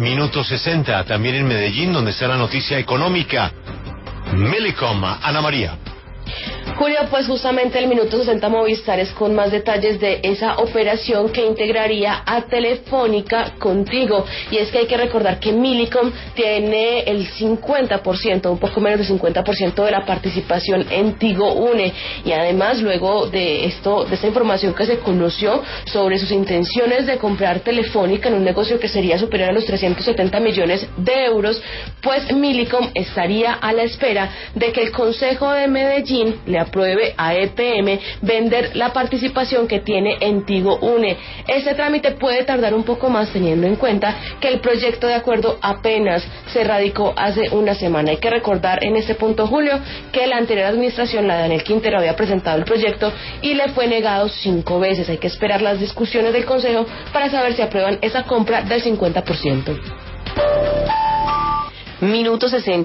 Minuto 60, también en Medellín, donde está la noticia económica. Millicom, Ana María. Julio, pues justamente el Minuto 60 Movistar es con más detalles de esa operación que integraría a Telefónica con Tigo. Y es que hay que recordar que Millicom tiene el 50%, un poco menos del 50% de la participación en Tigo Une. Y además, luego de esta información que se conoció sobre sus intenciones de comprar Telefónica en un negocio que sería superior a los 370 millones de euros, pues Millicom estaría a la espera de que el Consejo de Medellín le apruebe a EPM vender la participación que tiene en Tigo Une. Este trámite puede tardar un poco más, teniendo en cuenta que el proyecto de acuerdo apenas se radicó hace una semana. Hay que recordar en este punto, Julio, que la anterior administración, la de Daniel Quintero, había presentado el proyecto y le fue negado 5 veces. Hay que esperar las discusiones del Consejo para saber si aprueban esa compra del 50%. Minuto 60.